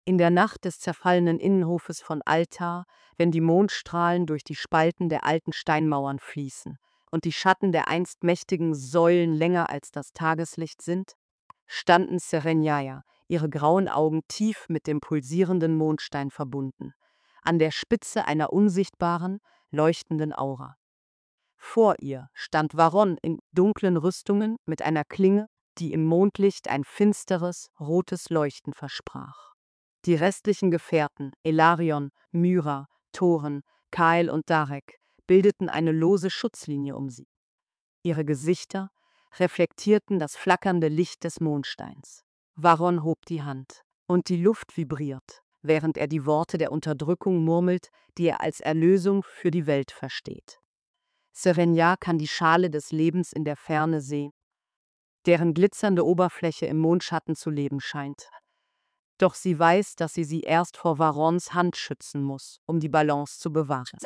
In der Nacht des zerfallenen Innenhofes von Altar, wenn die Mondstrahlen durch die Spalten der alten Steinmauern fließen und die Schatten der einst mächtigen Säulen länger als das Tageslicht sind, standen Serenjaya, ihre grauen Augen tief mit dem pulsierenden Mondstein verbunden, an der Spitze einer unsichtbaren, leuchtenden Aura. Vor ihr stand Varron in dunklen Rüstungen mit einer Klinge, die im Mondlicht ein finsteres, rotes Leuchten versprach. Die restlichen Gefährten, Elarion, Myra, Thoren, Kael und Darek, bildeten eine lose Schutzlinie um sie. Ihre Gesichter reflektierten das flackernde Licht des Mondsteins. Varron hob die Hand, und die Luft vibriert, während er die Worte der Unterdrückung murmelt, die er als Erlösung für die Welt versteht. Serenja kann die Schale des Lebens in der Ferne sehen, deren glitzernde Oberfläche im Mondschatten zu leben scheint. Doch sie weiß, dass sie erst vor Varrons Hand schützen muss, um die Balance zu bewahren.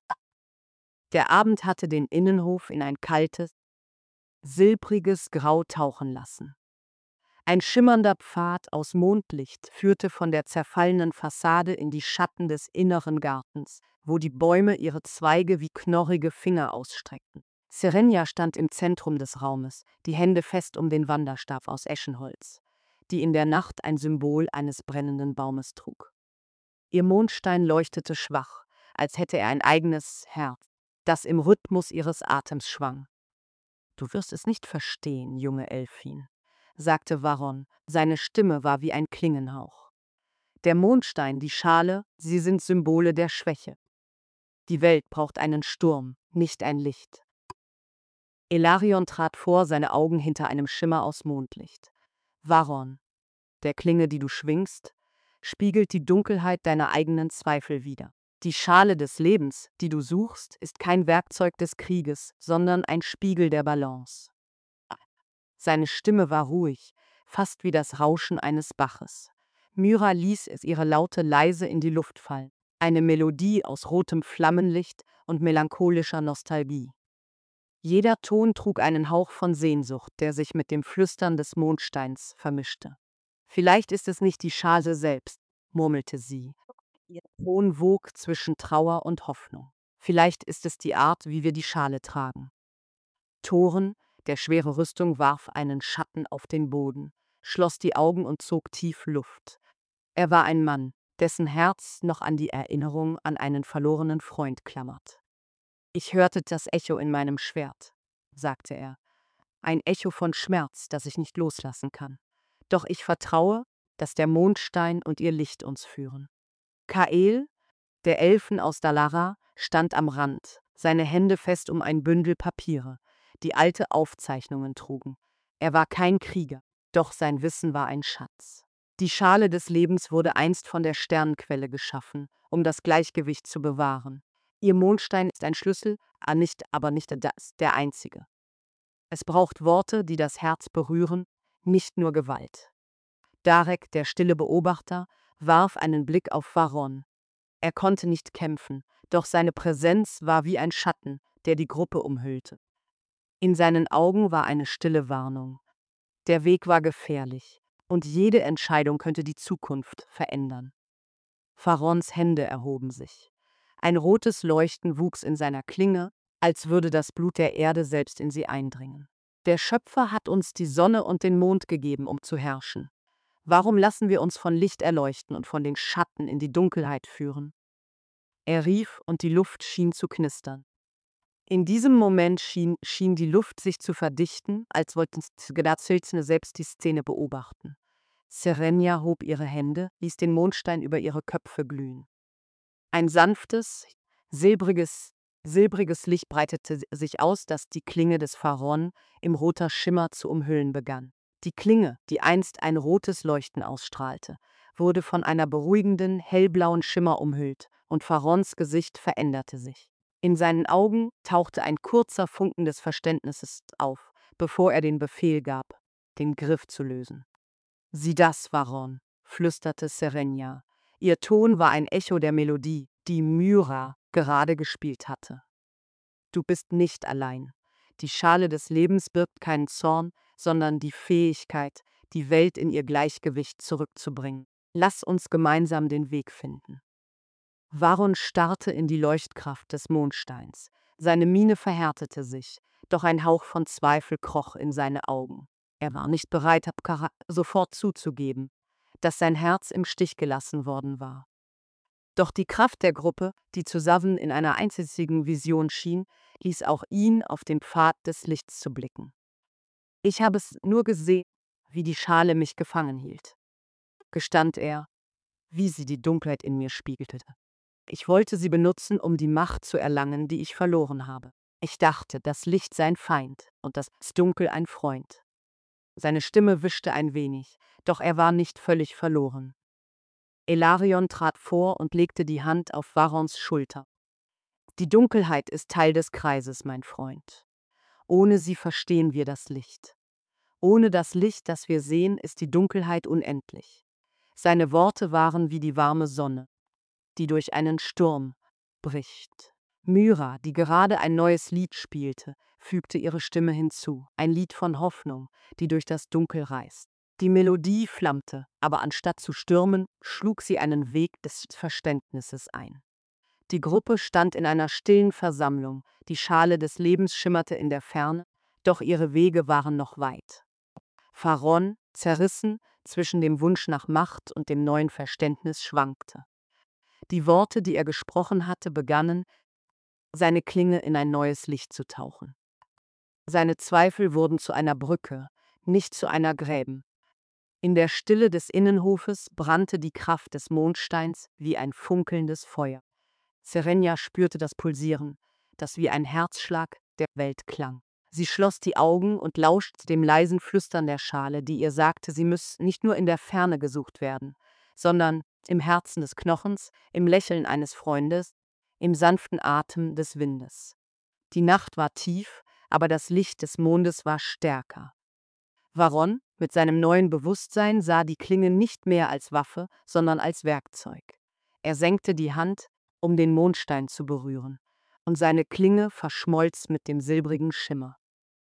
Der Abend hatte den Innenhof in ein kaltes, silbriges Grau tauchen lassen. Ein schimmernder Pfad aus Mondlicht führte von der zerfallenen Fassade in die Schatten des inneren Gartens, wo die Bäume ihre Zweige wie knorrige Finger ausstreckten. Serenja stand im Zentrum des Raumes, die Hände fest um den Wanderstab aus Eschenholz, die in der Nacht ein Symbol eines brennenden Baumes trug. Ihr Mondstein leuchtete schwach, als hätte er ein eigenes Herz, das im Rhythmus ihres Atems schwang. »Du wirst es nicht verstehen, junge Elfin«, sagte Varron, seine Stimme war wie ein Klingenhauch. Der Mondstein, die Schale, sie sind Symbole der Schwäche. Die Welt braucht einen Sturm, nicht ein Licht. Elarion trat vor, seine Augen hinter einem Schimmer aus Mondlicht. Varron, der Klinge, die du schwingst, spiegelt die Dunkelheit deiner eigenen Zweifel wider. Die Schale des Lebens, die du suchst, ist kein Werkzeug des Krieges, sondern ein Spiegel der Balance. Seine Stimme war ruhig, fast wie das Rauschen eines Baches. Myra ließ es ihre Laute leise in die Luft fallen, eine Melodie aus rotem Flammenlicht und melancholischer Nostalgie. Jeder Ton trug einen Hauch von Sehnsucht, der sich mit dem Flüstern des Mondsteins vermischte. »Vielleicht ist es nicht die Schale selbst«, murmelte sie. Ihr Ton wog zwischen Trauer und Hoffnung. »Vielleicht ist es die Art, wie wir die Schale tragen.« Thoren, der schwere Rüstung, warf einen Schatten auf den Boden, schloss die Augen und zog tief Luft. Er war ein Mann, dessen Herz noch an die Erinnerung an einen verlorenen Freund klammert. »Ich hörte das Echo in meinem Schwert«, sagte er. »Ein Echo von Schmerz, das ich nicht loslassen kann. Doch ich vertraue, dass der Mondstein und ihr Licht uns führen.« Kael, der Elfen aus Dalara, stand am Rand, seine Hände fest um ein Bündel Papiere, die alte Aufzeichnungen trugen. Er war kein Krieger, doch sein Wissen war ein Schatz. Die Schale des Lebens wurde einst von der Sternenquelle geschaffen, um das Gleichgewicht zu bewahren. Ihr Mondstein ist ein Schlüssel, aber nicht der einzige. Es braucht Worte, die das Herz berühren, nicht nur Gewalt. Darek, der stille Beobachter, warf einen Blick auf Varron. Er konnte nicht kämpfen, doch seine Präsenz war wie ein Schatten, der die Gruppe umhüllte. In seinen Augen war eine stille Warnung. Der Weg war gefährlich, und jede Entscheidung könnte die Zukunft verändern. Varrons Hände erhoben sich. Ein rotes Leuchten wuchs in seiner Klinge, als würde das Blut der Erde selbst in sie eindringen. Der Schöpfer hat uns die Sonne und den Mond gegeben, um zu herrschen. Warum lassen wir uns von Licht erleuchten und von den Schatten in die Dunkelheit führen? Er rief, und die Luft schien zu knistern. In diesem Moment schien die Luft sich zu verdichten, als wollten Gdazilzne selbst die Szene beobachten. Serenja hob ihre Hände, ließ den Mondstein über ihre Köpfe glühen. Ein sanftes, silbriges Licht breitete sich aus, das die Klinge des Varron im roter Schimmer zu umhüllen begann. Die Klinge, die einst ein rotes Leuchten ausstrahlte, wurde von einer beruhigenden, hellblauen Schimmer umhüllt, und Varrons Gesicht veränderte sich. In seinen Augen tauchte ein kurzer Funken des Verständnisses auf, bevor er den Befehl gab, den Griff zu lösen. »Sieh das, Varron«, flüsterte Serenja. Ihr Ton war ein Echo der Melodie, die Myra gerade gespielt hatte. »Du bist nicht allein. Die Schale des Lebens birgt keinen Zorn, sondern die Fähigkeit, die Welt in ihr Gleichgewicht zurückzubringen. Lass uns gemeinsam den Weg finden. Varun starrte in die Leuchtkraft des Mondsteins. Seine Miene verhärtete sich, doch ein Hauch von Zweifel kroch in seine Augen. Er war nicht bereit, sofort zuzugeben, dass sein Herz im Stich gelassen worden war. Doch die Kraft der Gruppe, die zusammen in einer einzigen Vision schien, ließ auch ihn auf den Pfad des Lichts zu blicken. Ich habe es nur gesehen, wie die Schale mich gefangen hielt, gestand er, wie sie die Dunkelheit in mir spiegelte. Ich wollte sie benutzen, um die Macht zu erlangen, die ich verloren habe. Ich dachte, das Licht sei ein Feind und das Dunkel ein Freund. Seine Stimme wischte ein wenig, doch er war nicht völlig verloren. Elarion trat vor und legte die Hand auf Varons Schulter. Die Dunkelheit ist Teil des Kreises, mein Freund. Ohne sie verstehen wir das Licht. Ohne das Licht, das wir sehen, ist die Dunkelheit unendlich. Seine Worte waren wie die warme Sonne, die durch einen Sturm bricht. Myra, die gerade ein neues Lied spielte, fügte ihre Stimme hinzu, ein Lied von Hoffnung, die durch das Dunkel reist. Die Melodie flammte, aber anstatt zu stürmen, schlug sie einen Weg des Verständnisses ein. Die Gruppe stand in einer stillen Versammlung, die Schale des Lebens schimmerte in der Ferne, doch ihre Wege waren noch weit. Varun, zerrissen zwischen dem Wunsch nach Macht und dem neuen Verständnis, schwankte. Die Worte, die er gesprochen hatte, begannen, seine Klinge in ein neues Licht zu tauchen. Seine Zweifel wurden zu einer Brücke, nicht zu einer Gräben. In der Stille des Innenhofes brannte die Kraft des Mondsteins wie ein funkelndes Feuer. Serenia spürte das Pulsieren, das wie ein Herzschlag der Welt klang. Sie schloss die Augen und lauschte dem leisen Flüstern der Schale, die ihr sagte, sie müsse nicht nur in der Ferne gesucht werden, sondern im Herzen des Knochens, im Lächeln eines Freundes, im sanften Atem des Windes. Die Nacht war tief, aber das Licht des Mondes war stärker. Varun, mit seinem neuen Bewusstsein, sah die Klinge nicht mehr als Waffe, sondern als Werkzeug. Er senkte die Hand, um den Mondstein zu berühren, und seine Klinge verschmolz mit dem silbrigen Schimmer.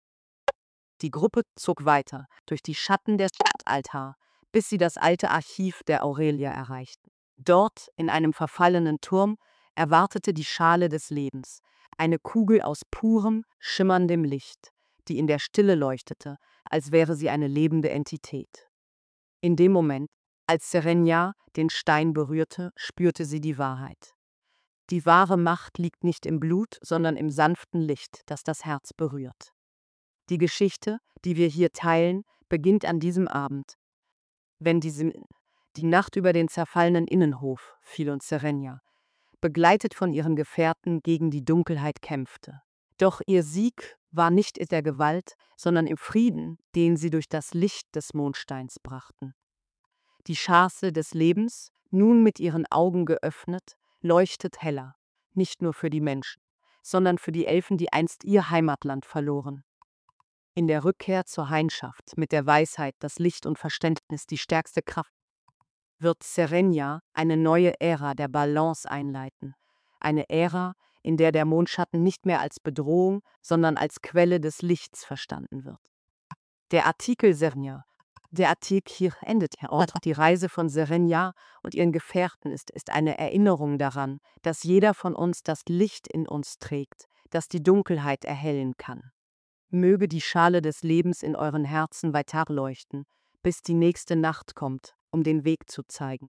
Die Gruppe zog weiter, durch die Schatten des Stadtaltar, bis sie das alte Archiv der Aurelia erreichten. Dort, in einem verfallenen Turm, erwartete die Schale des Lebens, eine Kugel aus purem, schimmerndem Licht, die in der Stille leuchtete, als wäre sie eine lebende Entität. In dem Moment, als Serenia den Stein berührte, spürte sie die Wahrheit. Die wahre Macht liegt nicht im Blut, sondern im sanften Licht, das das Herz berührt. Die Geschichte, die wir hier teilen, beginnt an diesem Abend, wenn die Nacht über den zerfallenen Innenhof fiel und Serenia, begleitet von ihren Gefährten, gegen die Dunkelheit kämpfte. Doch ihr Sieg war nicht in der Gewalt, sondern im Frieden, den sie durch das Licht des Mondsteins brachten. Die Chance des Lebens, nun mit ihren Augen geöffnet, leuchtet heller, nicht nur für die Menschen, sondern für die Elfen, die einst ihr Heimatland verloren. In der Rückkehr zur Heinschaft, mit der Weisheit, das Licht und Verständnis die stärkste Kraft, wird Serenia eine neue Ära der Balance einleiten. Eine Ära, in der der Mondschatten nicht mehr als Bedrohung, sondern als Quelle des Lichts verstanden wird. Der Artikel hier endet. Die Reise von Serenia und ihren Gefährten ist eine Erinnerung daran, dass jeder von uns das Licht in uns trägt, das die Dunkelheit erhellen kann. Möge die Schale des Lebens in euren Herzen weiter leuchten, bis die nächste Nacht kommt, um den Weg zu zeigen.